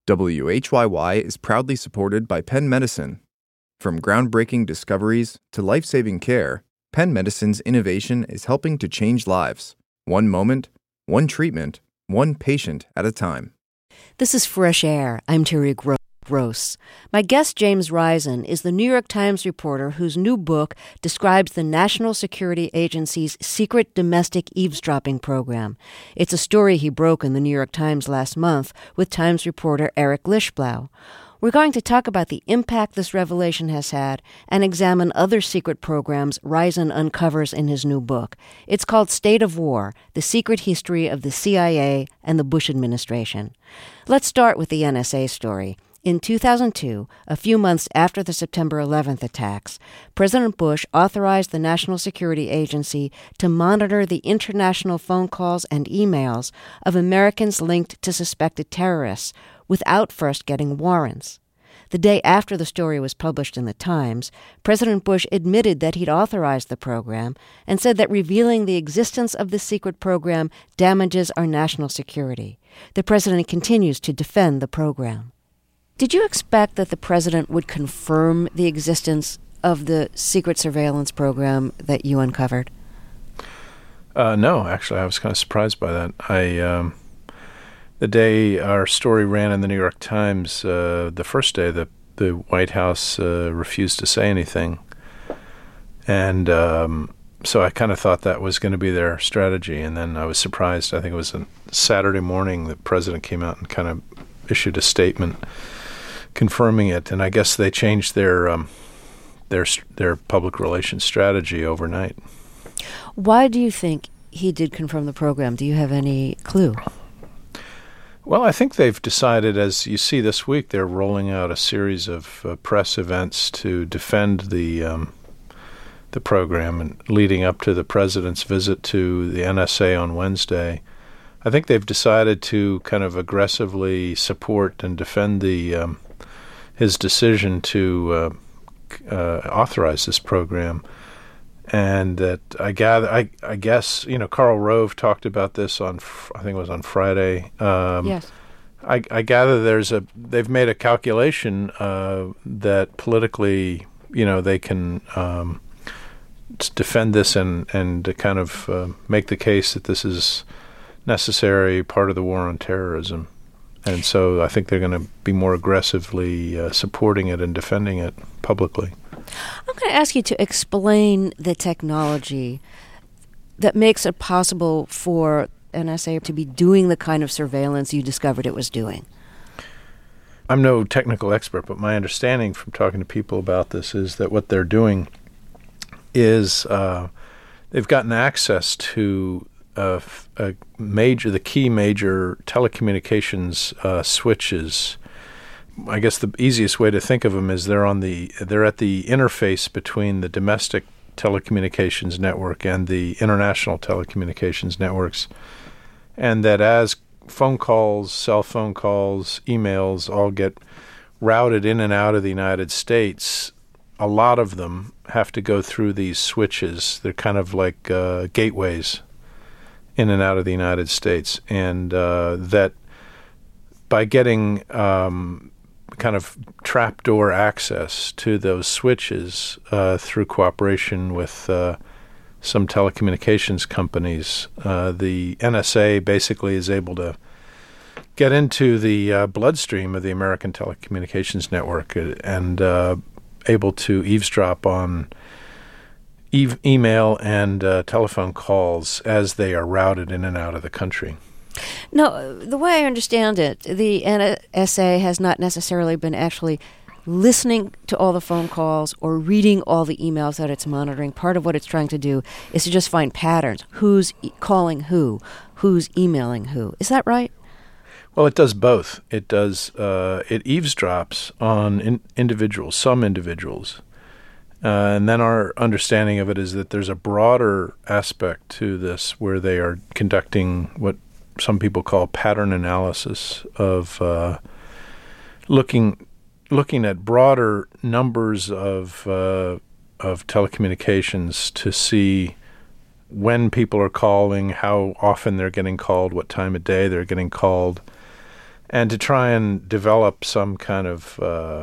WHYY is proudly supported by Penn Medicine. From groundbreaking discoveries to life-saving care, Penn Medicine's innovation is helping to change lives. One moment, one treatment, one patient at a time. This is Fresh Air. I'm Terry Gross. My guest, James Risen, is the New York Times reporter whose new book describes the National Security Agency's secret domestic eavesdropping program. It's a story he broke in the New York Times last month with Times reporter Eric Lischblau. We're going to talk about the impact this revelation has had and examine other secret programs Risen uncovers in his new book. It's called State of War, The Secret History of the CIA and the Bush Administration. Let's start with the NSA story. In 2002, a few months after the September 11th attacks, President Bush authorized the National Security Agency to monitor the international phone calls and emails of Americans linked to suspected terrorists without first getting warrants. The day after the story was published in the Times, President Bush admitted that he'd authorized the program and said that revealing the existence of this secret program damages our national security. The president continues to defend the program. Did you expect that the president would confirm the existence of the secret surveillance program that you uncovered? No, actually, I was kind of surprised by that. The day our story ran in the New York Times, the first day, the White House refused to say anything. And so I kind of thought that was going to be their strategy. And then I was surprised. I think it was a Saturday morning the president came out and kind of issued a statement confirming it, and I guess they changed their public relations strategy overnight. Why do you think he did confirm the program? Do you have any clue? Well, I think they've decided, as you see this week, they're rolling out a series of press events to defend the program, and leading up to the president's visit to the NSA on Wednesday. I think they've decided to kind of aggressively support and defend his decision to authorize this program, and that I guess Karl Rove talked about this on I think it was on Friday. Yes, I gather they've made a calculation that politically they can defend this and to kind of make the case that this is necessary part of the war on terrorism. And so I think they're going to be more aggressively supporting it and defending it publicly. I'm going to ask you to explain the technology that makes it possible for NSA to be doing the kind of surveillance you discovered it was doing. I'm no technical expert, but my understanding from talking to people about this is that what they're doing is they've gotten access to the key major telecommunications switches. I guess the easiest way to think of them is they're at the interface between the domestic telecommunications network and the international telecommunications networks, and that as phone calls, cell phone calls, emails all get routed in and out of the United States, a lot of them have to go through these switches. They're kind of like gateways in and out of the United States, and that by getting kind of trapdoor access to those switches through cooperation with some telecommunications companies, the NSA basically is able to get into the bloodstream of the American telecommunications network and able to eavesdrop on email and telephone calls as they are routed in and out of the country. No, the way I understand it, the NSA has not necessarily been actually listening to all the phone calls or reading all the emails that it's monitoring. Part of what it's trying to do is to just find patterns. Who's calling who? Who's emailing who? Is that right? Well, it does both. It does. It eavesdrops on some individuals. And then our understanding of it is that there's a broader aspect to this where they are conducting what some people call pattern analysis of looking at broader numbers of telecommunications to see when people are calling, how often they're getting called, what time of day they're getting called, and to try and develop some kind of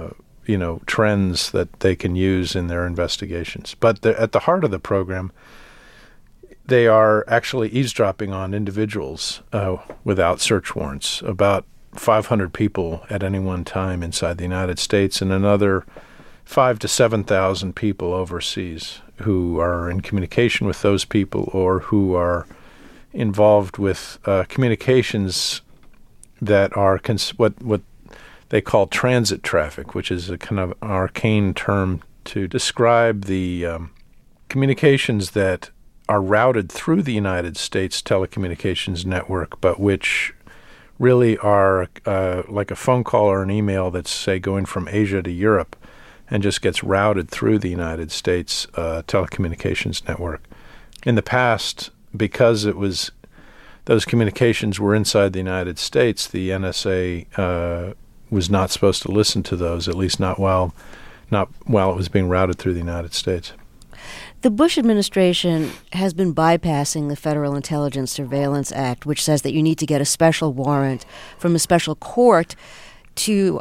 trends that they can use in their investigations. But at the heart of the program, they are actually eavesdropping on individuals without search warrants, about 500 people at any one time inside the United States, and another 5,000 to 7,000 people overseas who are in communication with those people or who are involved with communications that are what they call transit traffic, which is a kind of arcane term to describe the communications that are routed through the United States telecommunications network, but which really are like a phone call or an email that's, say, going from Asia to Europe and just gets routed through the United States telecommunications network. In the past, because those communications were inside the United States, the NSA was not supposed to listen to those, at least not while it was being routed through the United States. The Bush administration has been bypassing the Federal Intelligence Surveillance Act, which says that you need to get a special warrant from a special court to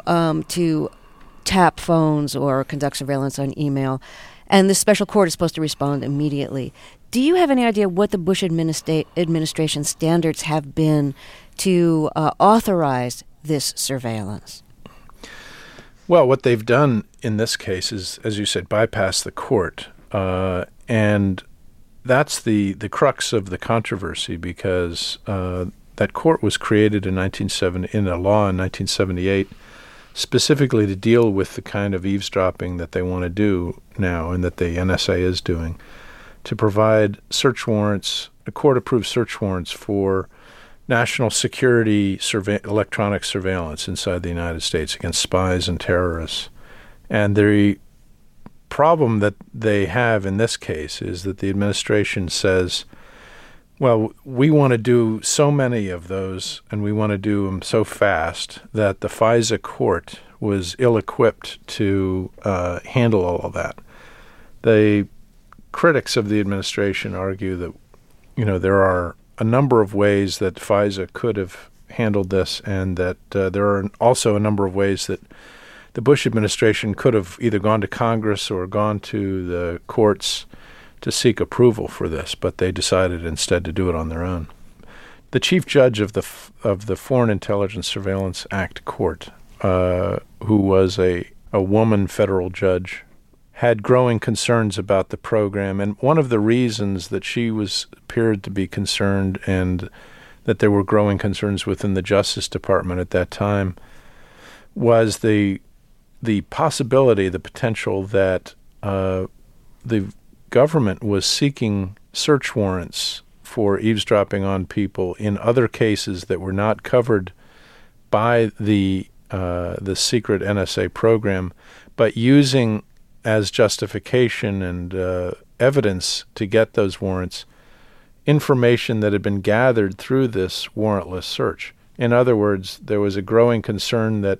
tap phones or conduct surveillance on email. And this special court is supposed to respond immediately. Do you have any idea what the Bush administration standards have been to authorize this surveillance? Well, what they've done in this case is, as you said, bypass the court. And that's the crux of the controversy, because that court was created in a law in 1978 specifically to deal with the kind of eavesdropping that they want to do now and that the NSA is doing, to provide search warrants, court-approved search warrants for national security electronic surveillance inside the United States against spies and terrorists. And the problem that they have in this case is that the administration says, well, we want to do so many of those and we want to do them so fast that the FISA court was ill-equipped to handle all of that. The critics of the administration argue that, there are a number of ways that FISA could have handled this, and that there are also a number of ways that the Bush administration could have either gone to Congress or gone to the courts to seek approval for this, but they decided instead to do it on their own. The chief judge of the Foreign Intelligence Surveillance Act court, who was a woman federal judge, had growing concerns about the program, and one of the reasons that she appeared to be concerned, and that there were growing concerns within the Justice Department at that time, was the possibility, the potential that the government was seeking search warrants for eavesdropping on people in other cases that were not covered by the secret NSA program, but using as justification and evidence to get those warrants information that had been gathered through this warrantless search. In other words, there was a growing concern that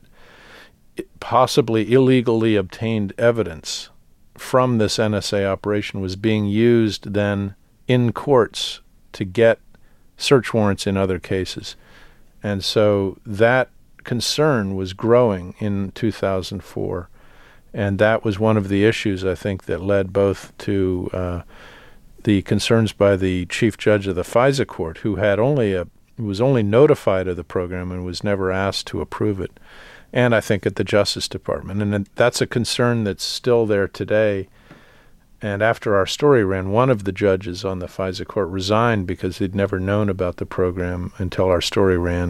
possibly illegally obtained evidence from this NSA operation was being used then in courts to get search warrants in other cases. And so that concern was growing in 2004. And that was one of the issues, I think, that led both to the concerns by the chief judge of the FISA court, who was only notified of the program and was never asked to approve it, and I think at the Justice Department. And that's a concern that's still there today. And after our story ran, one of the judges on the FISA court resigned because he'd never known about the program until our story ran,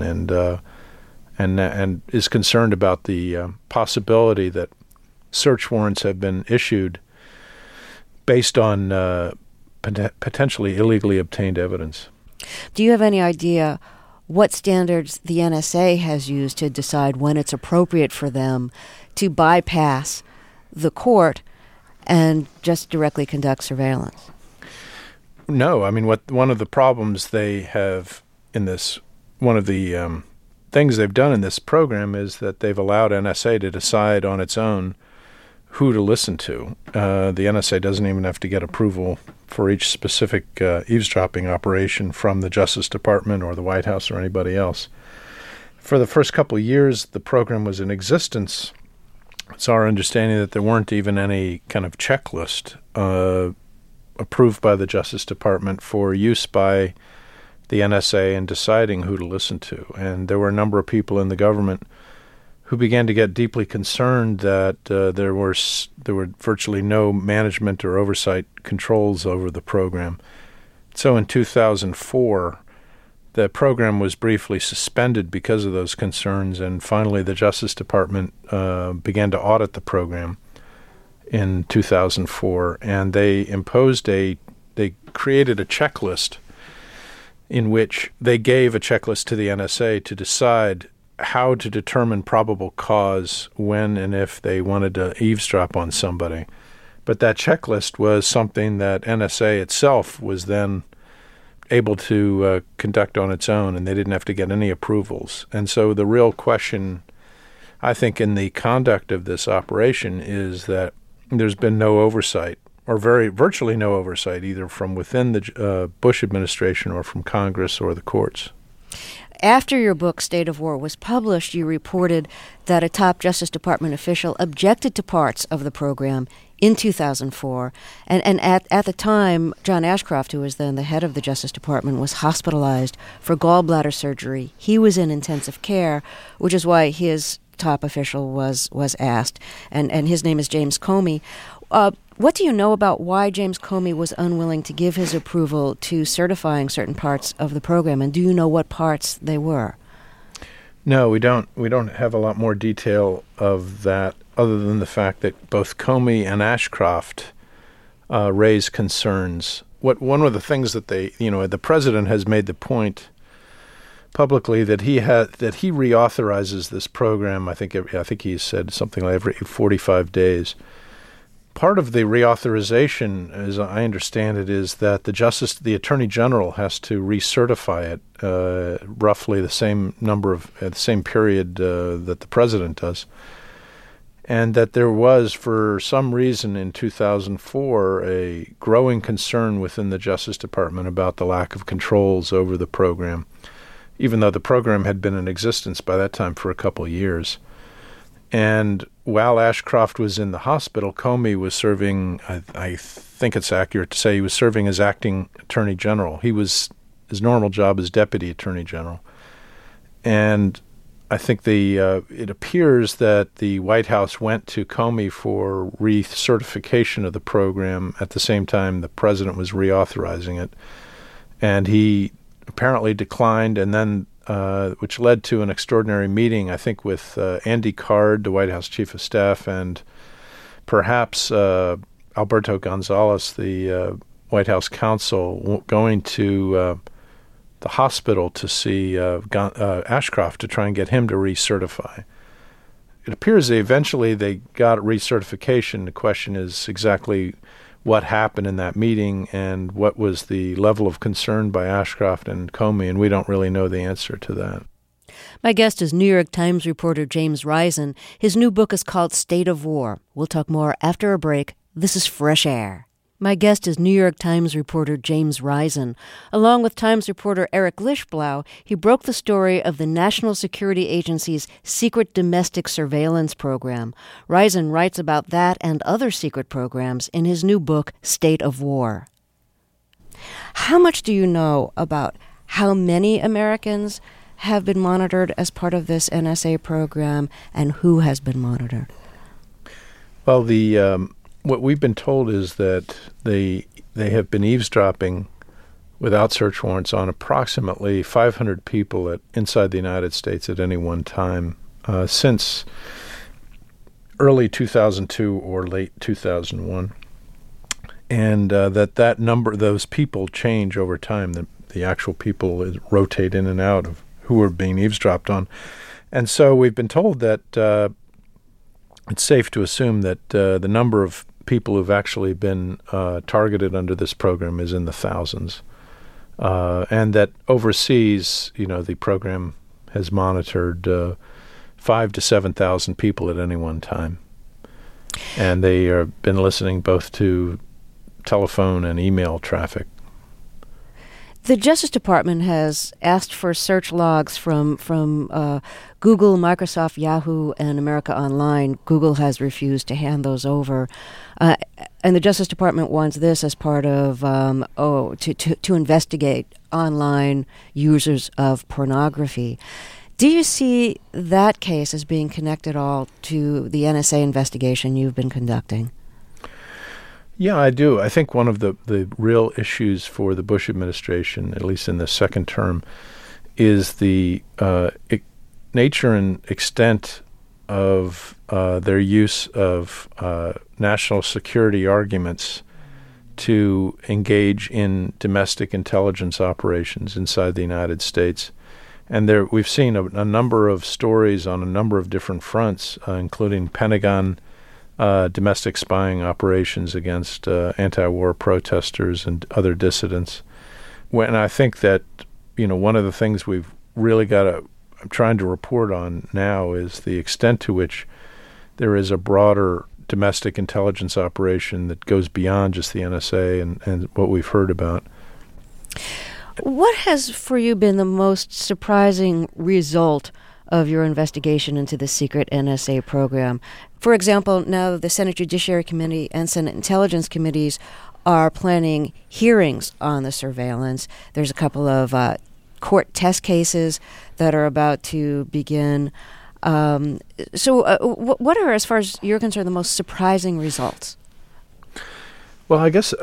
and is concerned about the possibility that search warrants have been issued based on potentially illegally obtained evidence. Do you have any idea what standards the NSA has used to decide when it's appropriate for them to bypass the court and just directly conduct surveillance? No. I mean, one of the problems they have in this, one of the things they've done in this program is that they've allowed NSA to decide on its own who to listen to. The NSA doesn't even have to get approval for each specific eavesdropping operation from the Justice Department or the White House or anybody else. For the first couple of years the program was in existence, it's our understanding that there weren't even any kind of checklist approved by the Justice Department for use by the NSA in deciding who to listen to. And there were a number of people in the government who began to get deeply concerned that there were virtually no management or oversight controls over the program. So in 2004, the program was briefly suspended because of those concerns, and finally the Justice Department began to audit the program in 2004, and they created a checklist in which they gave a checklist to the NSA to decide how to determine probable cause when and if they wanted to eavesdrop on somebody. But that checklist was something that NSA itself was then able to conduct on its own, and they didn't have to get any approvals. And so the real question, I think, in the conduct of this operation is that there's been no oversight, or virtually no oversight, either from within the Bush administration or from Congress or the courts. After your book, State of War, was published, you reported that a top Justice Department official objected to parts of the program in 2004. And at the time, John Ashcroft, who was then the head of the Justice Department, was hospitalized for gallbladder surgery. He was in intensive care, which is why his top official was asked. And his name is James Comey. What do you know about why James Comey was unwilling to give his approval to certifying certain parts of the program? And do you know what parts they were? No, we don't. We don't have a lot more detail of that, other than the fact that both Comey and Ashcroft raised concerns. One of the things that the president has made the point publicly that he reauthorizes this program. I think he said something like every 45 days. Part of the reauthorization, as I understand it, is that the Attorney General has to recertify it roughly the same period that the President does, and that there was, for some reason in 2004, a growing concern within the Justice Department about the lack of controls over the program, even though the program had been in existence by that time for a couple of years. And while Ashcroft was in the hospital, Comey was serving, I think it's accurate to say he was serving as acting Attorney General. His normal job is Deputy Attorney General. And I think it appears that the White House went to Comey for recertification of the program at the same time the President was reauthorizing it. And he apparently declined, and then which led to an extraordinary meeting, I think, with Andy Card, the White House Chief of Staff, and perhaps Alberto Gonzales, the White House counsel, going to the hospital to see Ashcroft to try and get him to recertify. It appears eventually they got recertification. The question is exactly what happened in that meeting and what was the level of concern by Ashcroft and Comey, and we don't really know the answer to that. My guest is New York Times reporter James Risen. His new book is called State of War. We'll talk more after a break. This is Fresh Air. My guest is New York Times reporter James Risen. Along with Times reporter Eric Lischblau, he broke the story of the National Security Agency's secret domestic surveillance program. Risen writes about that and other secret programs in his new book, State of War. How much do you know about how many Americans have been monitored as part of this NSA program, and who has been monitored? Well, what we've been told is that they have been eavesdropping without search warrants on approximately 500 people inside the United States at any one time since early 2002 or late 2001, and that number, those people change over time. The actual people rotate in and out of who are being eavesdropped on, and so we've been told that it's safe to assume that the number of people who've actually been targeted under this program is in the thousands, and that overseas, the program has monitored 5,000 to 7,000 people at any one time, and they have been listening both to telephone and email traffic. The Justice Department has asked for search logs from Google, Microsoft, Yahoo, and America Online. Google has refused to hand those over. And the Justice Department wants this as part of, to investigate online users of pornography. Do you see that case as being connected at all to the NSA investigation you've been conducting? Yeah, I do. I think one of the real issues for the Bush administration, at least in the second term, is the nature and extent of their use of national security arguments to engage in domestic intelligence operations inside the United States. And we've seen a number of stories on a number of different fronts, including Pentagon domestic spying operations against anti-war protesters and other dissidents. When I think that, one of the things we've really I'm trying to report on now is the extent to which there is a broader domestic intelligence operation that goes beyond just the NSA and what we've heard about. What has for you been the most surprising result of your investigation into the secret NSA program? For example, now the Senate Judiciary Committee and Senate Intelligence Committees are planning hearings on the surveillance. There's a couple of court test cases that are about to begin. What are, as far as you're concerned, the most surprising results? Well, I guess,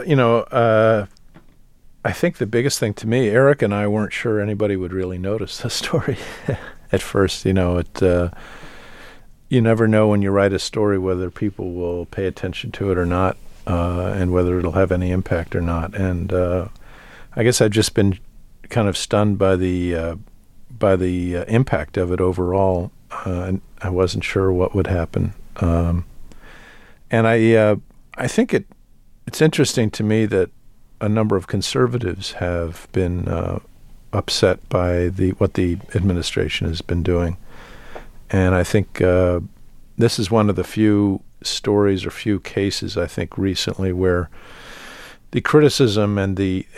I think the biggest thing to me, Eric and I weren't sure anybody would really notice the story at first. You never know when you write a story whether people will pay attention to it or not, and whether it'll have any impact or not. And I guess I've just been kind of stunned by the impact of it overall. And I wasn't sure what would happen. And I think it's interesting to me that a number of conservatives have been upset by what the administration has been doing. And I think this is one of the few stories or few cases, I think, recently where the criticism and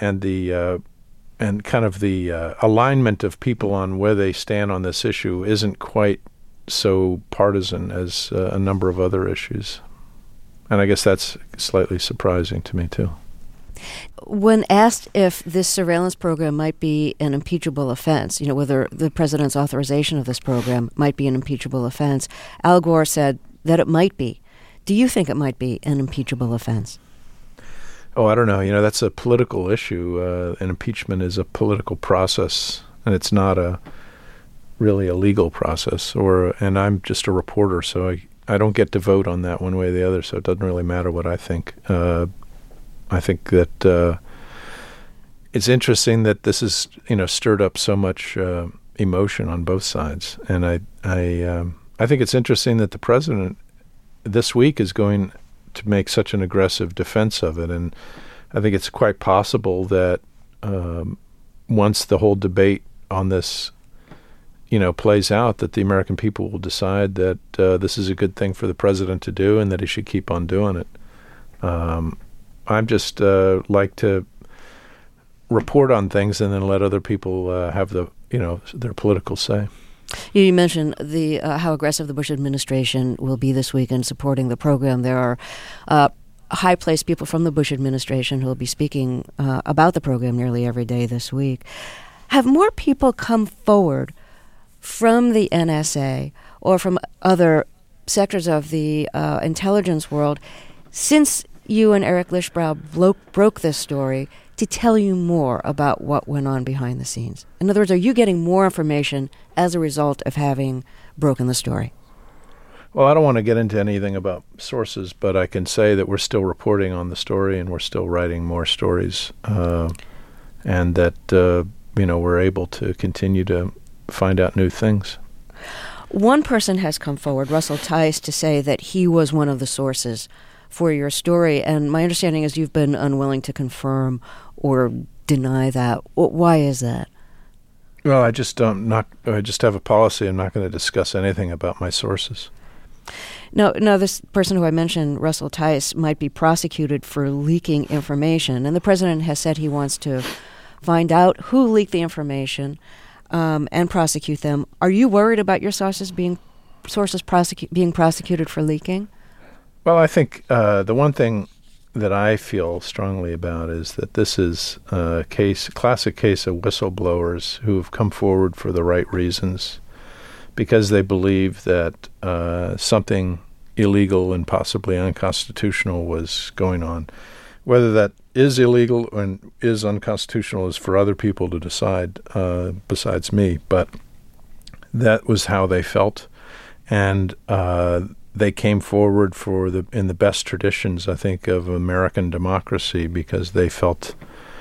kind of the alignment of people on where they stand on this issue isn't quite so partisan as a number of other issues. And I guess that's slightly surprising to me, too. When asked if this surveillance program might be an impeachable offense, whether the president's authorization of this program might be an impeachable offense, Al Gore said that it might be. Do you think it might be an impeachable offense? Oh, I don't know. That's a political issue. An impeachment is a political process, and it's not really a legal process. And I'm just a reporter, so I don't get to vote on that one way or the other, so it doesn't really matter what I think. I think that it's interesting that this has, stirred up so much emotion on both sides, and I think it's interesting that the president this week is going to make such an aggressive defense of it, and I think it's quite possible that once the whole debate on this, plays out, that the American people will decide that this is a good thing for the president to do and that he should keep on doing it. I'm just like to report on things and then let other people have their political say. You mentioned how aggressive the Bush administration will be this week in supporting the program. There are high-placed people from the Bush administration who will be speaking about the program nearly every day this week. Have more people come forward from the NSA or from other sectors of the intelligence world since you and Eric Lischblau broke this story to tell you more about what went on behind the scenes? In other words, are you getting more information as a result of having broken the story? Well, I don't want to get into anything about sources, but I can say that we're still reporting on the story and we're still writing more stories, and that we're able to continue to find out new things. One person has come forward, Russell Tice, to say that he was one of the sources for your story, and my understanding is you've been unwilling to confirm or deny that. Why is that? Well, I just have a policy. I'm not going to discuss anything about my sources. Now, this person who I mentioned, Russell Tice, might be prosecuted for leaking information, and the president has said he wants to find out who leaked the information and prosecute them. Are you worried about your sources being prosecuted for leaking? Well, I think the one thing that I feel strongly about is that this is a classic case of whistleblowers who have come forward for the right reasons because they believe that something illegal and possibly unconstitutional was going on. Whether that is illegal and is unconstitutional is for other people to decide besides me, but that was how they felt. And they came forward in the best traditions, I think, of American democracy because they felt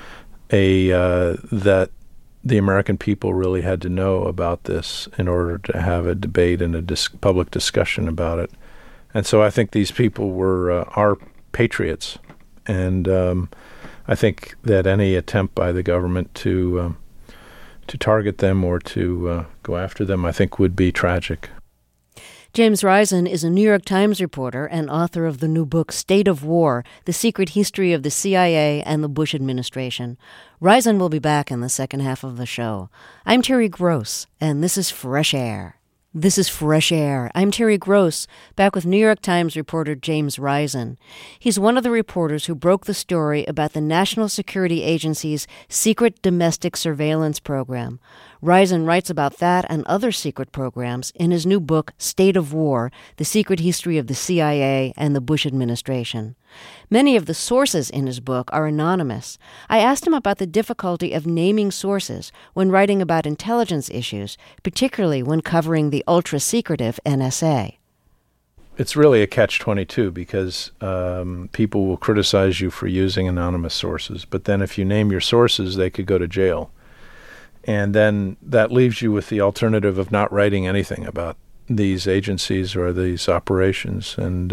that the American people really had to know about this in order to have a debate and a public discussion about it. And so I think these people were our patriots. And I think that any attempt by the government to target them or to go after them, I think, would be tragic. James Risen is a New York Times reporter and author of the new book, State of War, The Secret History of the CIA and the Bush Administration. Risen will be back in the second half of the show. I'm Terry Gross, and this is Fresh Air. This is Fresh Air. I'm Terry Gross, back with New York Times reporter James Risen. He's one of the reporters who broke the story about the National Security Agency's secret domestic surveillance program. Risen writes about that and other secret programs in his new book, State of War, The Secret History of the CIA and the Bush Administration. Many of the sources in his book are anonymous. I asked him about the difficulty of naming sources when writing about intelligence issues, particularly when covering the ultra-secretive NSA. It's really a catch-22 because people will criticize you for using anonymous sources, but then if you name your sources, they could go to jail. And then that leaves you with the alternative of not writing anything about these agencies or these operations. And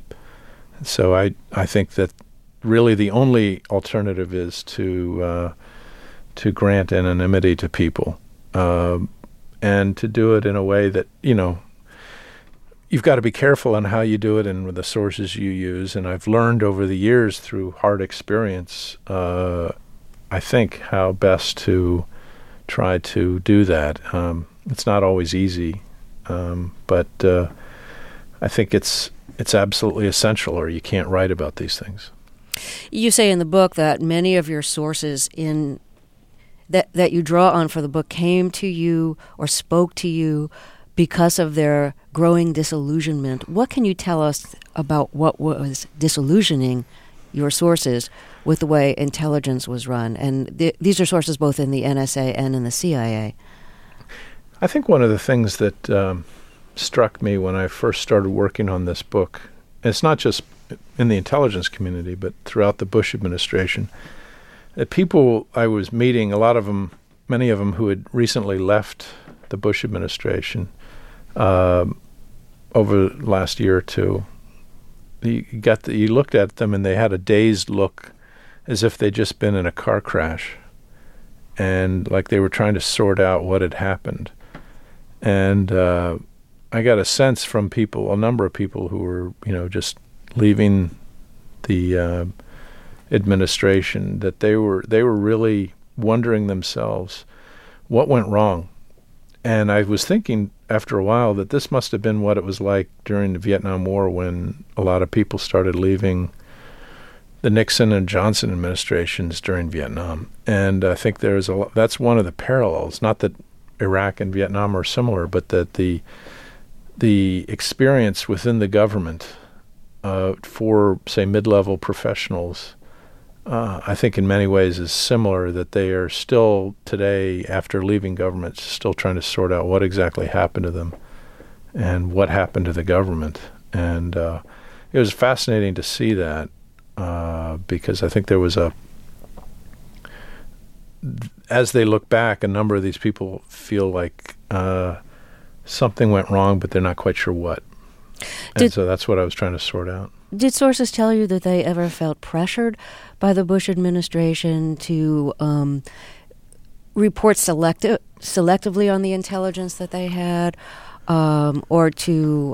so I think that really the only alternative is to grant anonymity to people and to do it in a way that, you've got to be careful on how you do it and with the sources you use. And I've learned over the years through hard experience, I think, how best to try to do that. It's not always easy, but I think it's absolutely essential or you can't write about these things. You say in the book that many of your sources that you draw on for the book came to you or spoke to you because of their growing disillusionment. What can you tell us about what was disillusioning your sources with the way intelligence was run? And these are sources both in the NSA and in the CIA. I think one of the things that struck me when I first started working on this book, and it's not just in the intelligence community, but throughout the Bush administration, that people I was meeting, many of them who had recently left the Bush administration over the last year or two, you looked at them and they had a dazed look as if they'd just been in a car crash and like they were trying to sort out what had happened. And I got a sense from a number of people who were, just leaving the administration that they were really wondering themselves what went wrong. And I was thinking after a while that this must have been what it was like during the Vietnam War when a lot of people started leaving the Nixon and Johnson administrations during Vietnam. And I think that's one of the parallels, not that Iraq and Vietnam are similar, but that the experience within the government for, say, mid-level professionals, I think in many ways is similar, that they are still today, after leaving government, still trying to sort out what exactly happened to them and what happened to the government. And it was fascinating to see that because I think there was as they look back, a number of these people feel like something went wrong, but they're not quite sure what. And so that's what I was trying to sort out. Did sources tell you that they ever felt pressured by the Bush administration to report selectively on the intelligence that they had, or to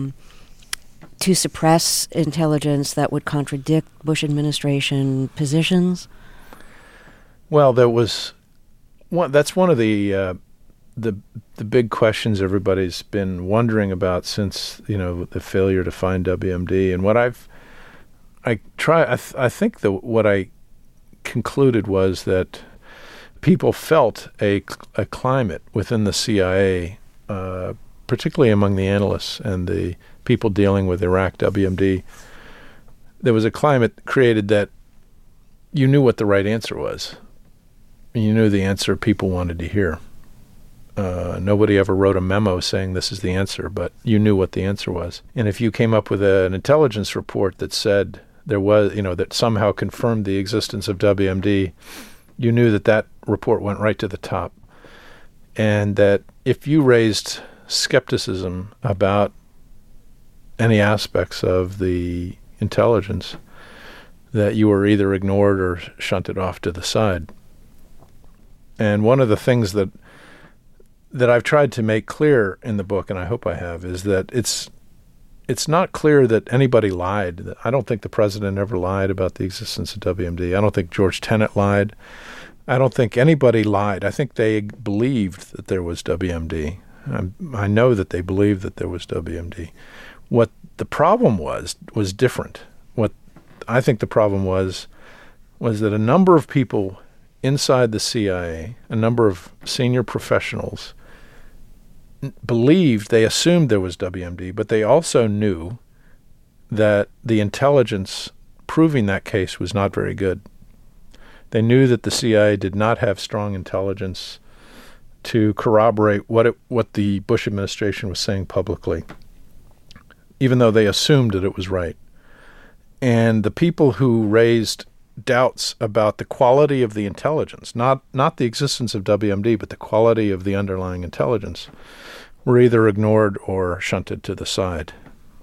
suppress intelligence that would contradict Bush administration positions? Well, there was one. That's one of the big questions everybody's been wondering about since the failure to find WMD. And what I think what I concluded was that people felt a climate within the CIA, particularly among the analysts and the people dealing with Iraq WMD. There was a climate created that you knew what the right answer was. You knew the answer people wanted to hear. Nobody ever wrote a memo saying this is the answer, but you knew what the answer was. And if you came up with an intelligence report that said there was, that somehow confirmed the existence of WMD, you knew that report went right to the top. And that if you raised skepticism about any aspects of the intelligence, that you were either ignored or shunted off to the side. And one of the things that I've tried to make clear in the book, and I hope I have, is that it's not clear that anybody lied. I don't think the president ever lied about the existence of WMD. I don't think George Tenet lied. I don't think anybody lied. I think they believed that there was WMD. I know that they believed that there was WMD. What the problem was different. What I think the problem was that a number of people inside the CIA, a number of senior professionals, they assumed there was WMD, but they also knew that the intelligence proving that case was not very good. They knew that the CIA did not have strong intelligence to corroborate what the Bush administration was saying publicly, even though they assumed that it was right. And the people who raised doubts about the quality of the intelligence, not the existence of WMD, but the quality of the underlying intelligence, were either ignored or shunted to the side.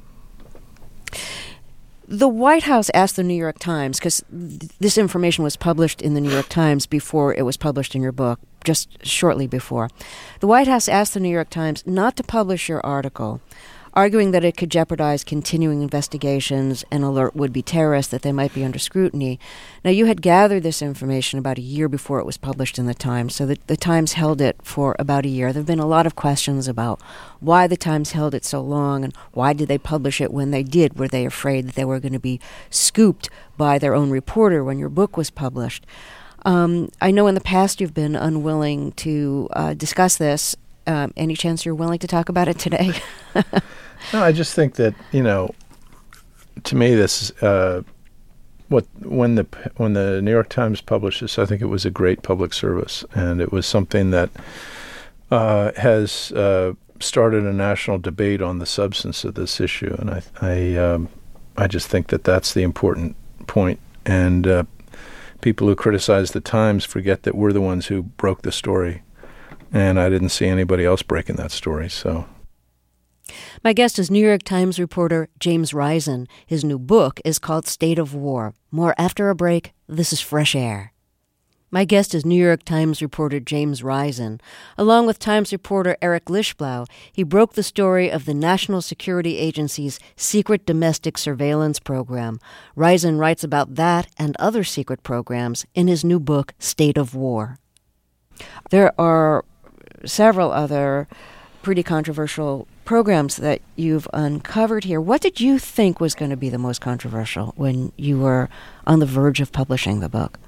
The White House asked the New York Times, because this information was published in the New York Times before it was published in your book, just shortly before. The White House asked the New York Times not to publish your article, arguing that it could jeopardize continuing investigations and alert would-be terrorists that they might be under scrutiny. Now, you had gathered this information about a year before it was published in the Times, so the Times held it for about a year. There have been a lot of questions about why the Times held it so long and why did they publish it when they did. Were they afraid that they were going to be scooped by their own reporter when your book was published? I know in the past you've been unwilling to discuss this. Any chance you're willing to talk about it today? No, I just think that, to me, this when the New York Times published this, I think it was a great public service, and it was something that has started a national debate on the substance of this issue, and I just think that that's the important point. And people who criticize the Times forget that we're the ones who broke the story. And I didn't see anybody else breaking that story, so. My guest is New York Times reporter James Risen. His new book is called State of War. More after a break. This is Fresh Air. My guest is New York Times reporter James Risen. Along with Times reporter Eric Lischblau, he broke the story of the National Security Agency's secret domestic surveillance program. Risen writes about that and other secret programs in his new book, State of War. There are several other pretty controversial programs that you've uncovered here. What did you think was going to be the most controversial when you were on the verge of publishing the book?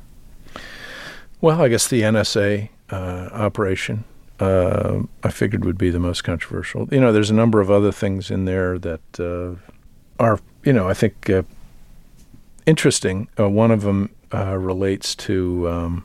Well, I guess the NSA operation I figured would be the most controversial. There's a number of other things in there that are, I think, interesting. One of them relates to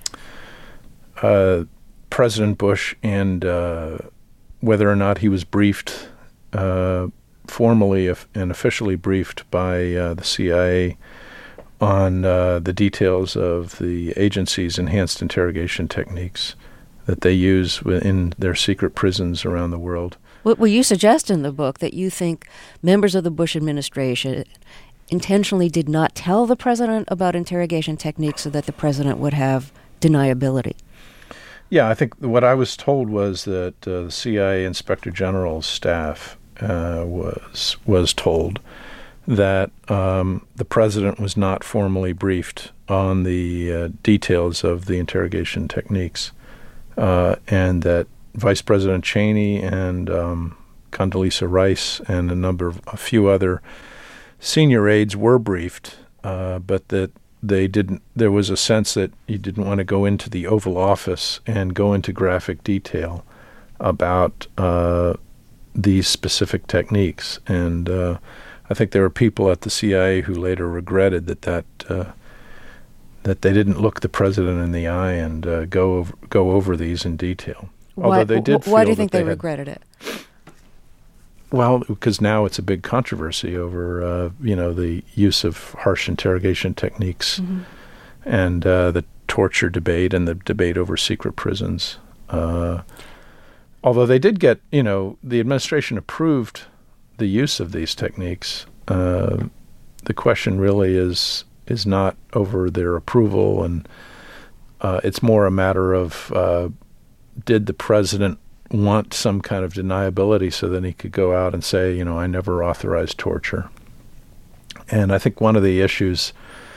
President Bush and whether or not he was briefed, formally and officially briefed by the CIA on the details of the agency's enhanced interrogation techniques that they use in their secret prisons around the world. Well, you suggest in the book that you think members of the Bush administration intentionally did not tell the president about interrogation techniques so that the president would have deniability. Yeah, I think what I was told was that the CIA Inspector General's staff was told that the president was not formally briefed on the details of the interrogation techniques, and that Vice President Cheney and Condoleezza Rice and a few other senior aides were briefed, but that they didn't. There was a sense that you didn't want to go into the Oval Office and go into graphic detail about these specific techniques. And I think there were people at the CIA who later regretted that they didn't look the president in the eye and go over these in detail. Although they did. Why do you think they regretted it? Well, because now it's a big controversy over, the use of harsh interrogation techniques, and the torture debate and the debate over secret prisons. Although they did get, the administration approved the use of these techniques. The question really is not over their approval, and it's more a matter of did the president want some kind of deniability so that he could go out and say, I never authorized torture. And I think one of the issues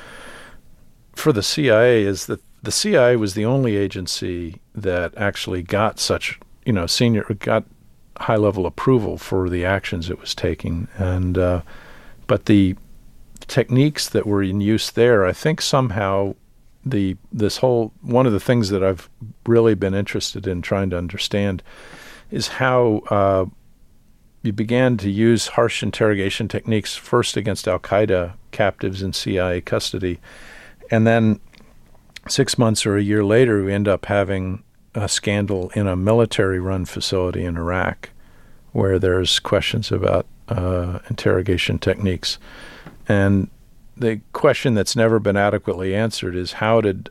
for the CIA is that the CIA was the only agency that actually got such, got high-level approval for the actions it was taking. And but the techniques that were in use there, I think somehow one of the things that I've really been interested in trying to understand is how you began to use harsh interrogation techniques first against al-Qaeda captives in CIA custody, and then 6 months or a year later we end up having a scandal in a military-run facility in Iraq where there's questions about interrogation techniques. And the question that's never been adequately answered is did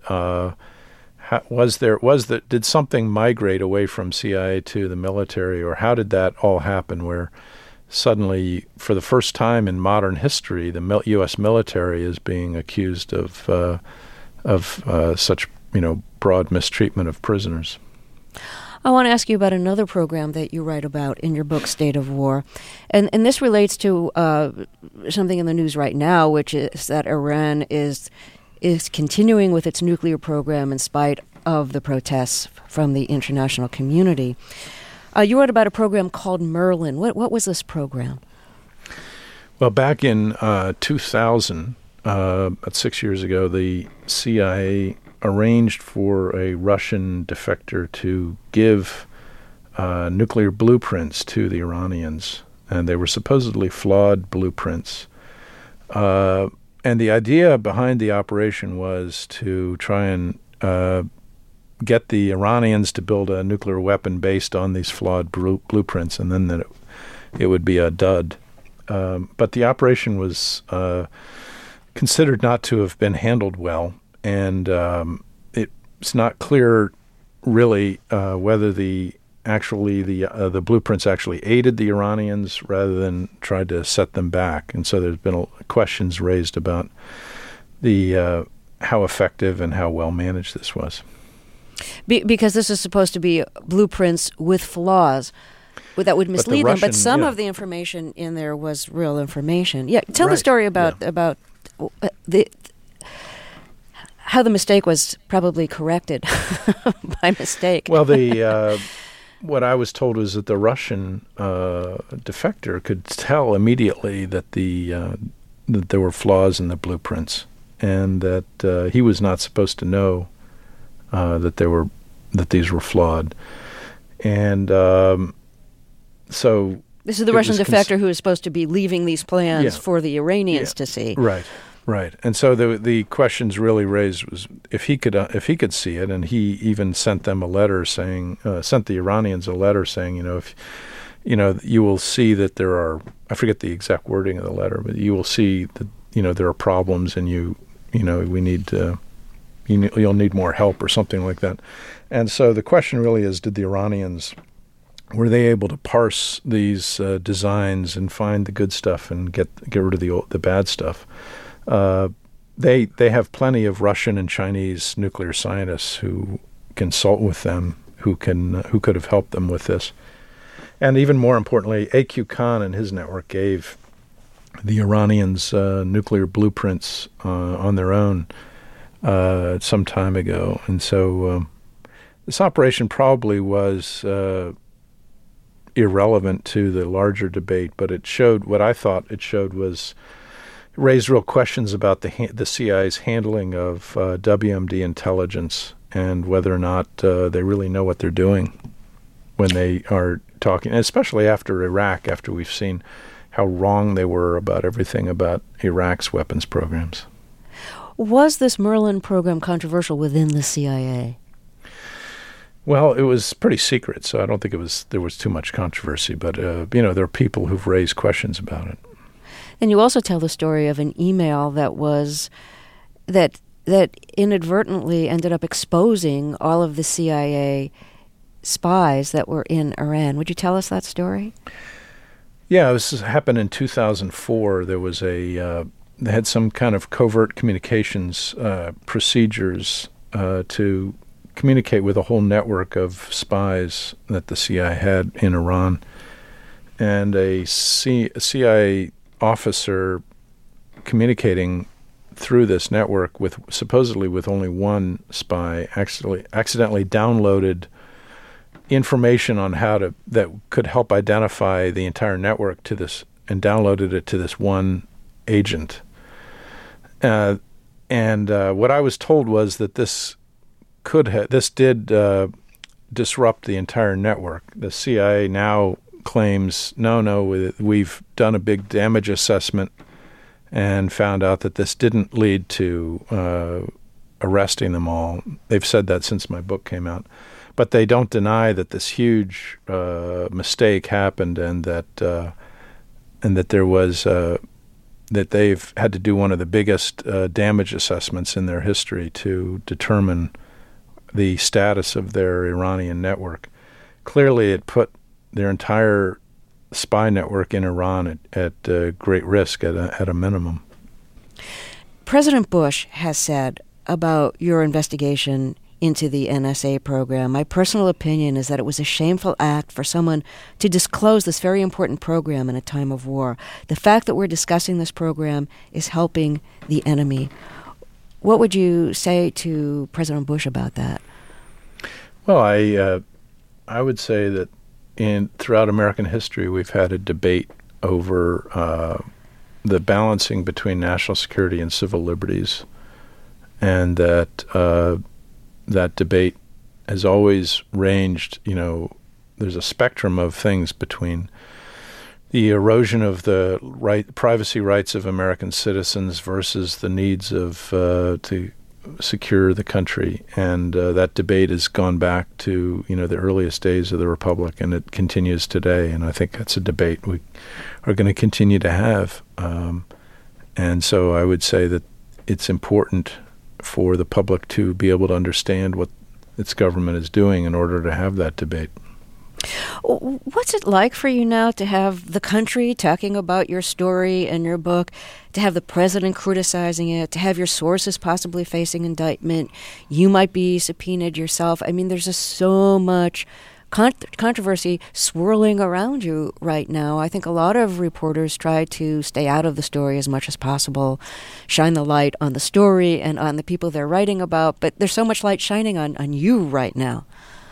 something migrate away from CIA to the military, or how did that all happen where suddenly, for the first time in modern history, the U.S. military is being accused of such broad mistreatment of prisoners? I want to ask you about another program that you write about in your book, State of War. And this relates to something in the news right now, which is that Iran is continuing with its nuclear program in spite of the protests from the international community. You wrote about a program called Merlin. What was this program? Well, back in 2000, about 6 years ago, the CIA arranged for a Russian defector to give nuclear blueprints to the Iranians, and they were supposedly flawed blueprints. And the idea behind the operation was to try and get the Iranians to build a nuclear weapon based on these flawed blueprints, and then that it would be a dud. But the operation was considered not to have been handled well, and it's not clear really whether the blueprints actually aided the Iranians rather than tried to set them back. And so there's been questions raised about the how effective and how well managed this was. Because this is supposed to be blueprints with flaws that would mislead them, but some of the information in there was real information. Yeah, tell the story about how the mistake was probably corrected by mistake. Well, what I was told was that the Russian defector could tell immediately that that there were flaws in the blueprints, and that he was not supposed to know that these were flawed. And so this is the Russian defector who is supposed to be leaving these plans for the Iranians to see. Right. And so the questions really raised was if he could see it, and he even sent them a letter saying, sent the Iranians a letter saying, if you will see that there are, I forget the exact wording of the letter, but you will see that there are problems, and we need to, you'll need more help or something like that. And so the question really is, did the Iranians, were they able to parse these designs and find the good stuff and get rid of the bad stuff? They have plenty of Russian and Chinese nuclear scientists who consult with them, who could have helped them with this. And even more importantly, A.Q. Khan and his network gave the Iranians' nuclear blueprints on their own some time ago. And so this operation probably was irrelevant to the larger debate, but it showed what I thought it showed was it raised real questions about the CIA's handling of WMD intelligence and whether or not they really know what they're doing when they are talking, and especially after Iraq, after we've seen how wrong they were about everything about Iraq's weapons programs. Was this Merlin program controversial within the CIA? Well, it was pretty secret, so I don't think there was too much controversy. But there are people who've raised questions about it. And you also tell the story of an email that inadvertently ended up exposing all of the CIA spies that were in Iran. Would you tell us that story? Yeah, this happened in 2004. There was they had some kind of covert communications procedures to communicate with a whole network of spies that the CIA had in Iran. And a CIA officer communicating through this network supposedly with only one spy actually accidentally downloaded information on that could help identify the entire network to this, and downloaded it to this one agent. And what I was told was that this did disrupt the entire network. The CIA now claims, no, we've done a big damage assessment and found out that this didn't lead to arresting them all. They've said that since my book came out. But they don't deny that this huge mistake happened, and that there was that they've had to do one of the biggest damage assessments in their history to determine the status of their Iranian network. Clearly, it put their entire spy network in Iran at great risk at a minimum. President Bush has said about your investigation into the NSA program, my personal opinion is that it was a shameful act for someone to disclose this very important program in a time of war. The fact that we're discussing this program is helping the enemy. What would you say to President Bush about that? Well, I would say that throughout American history, we've had a debate over the balancing between national security and civil liberties, and that debate has always ranged, there's a spectrum of things between the erosion of the privacy rights of American citizens versus the needs to secure the country. And that debate has gone back to, the earliest days of the Republic, and it continues today. And I think that's a debate we are going to continue to have. And so I would say that it's important for the public to be able to understand what its government is doing in order to have that debate. What's it like for you now to have the country talking about your story and your book, to have the president criticizing it, to have your sources possibly facing indictment? You might be subpoenaed yourself. I mean, there's just so much controversy swirling around you right now. I think a lot of reporters try to stay out of the story as much as possible, shine the light on the story and on the people they're writing about, but there's so much light shining on you right now.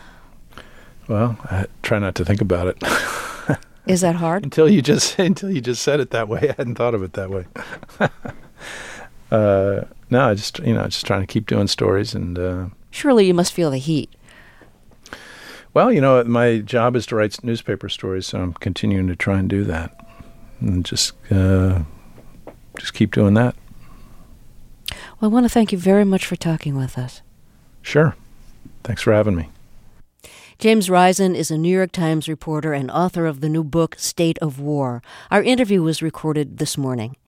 Well, I try not to think about it. Is that hard? Until you just said it that way. I hadn't thought of it that way. No, I just trying to keep doing stories. And surely you must feel the heat. Well, my job is to write newspaper stories, so I'm continuing to try and do that, and just keep doing that. Well, I want to thank you very much for talking with us. Sure. Thanks for having me. James Risen is a New York Times reporter and author of the new book, State of War. Our interview was recorded this morning.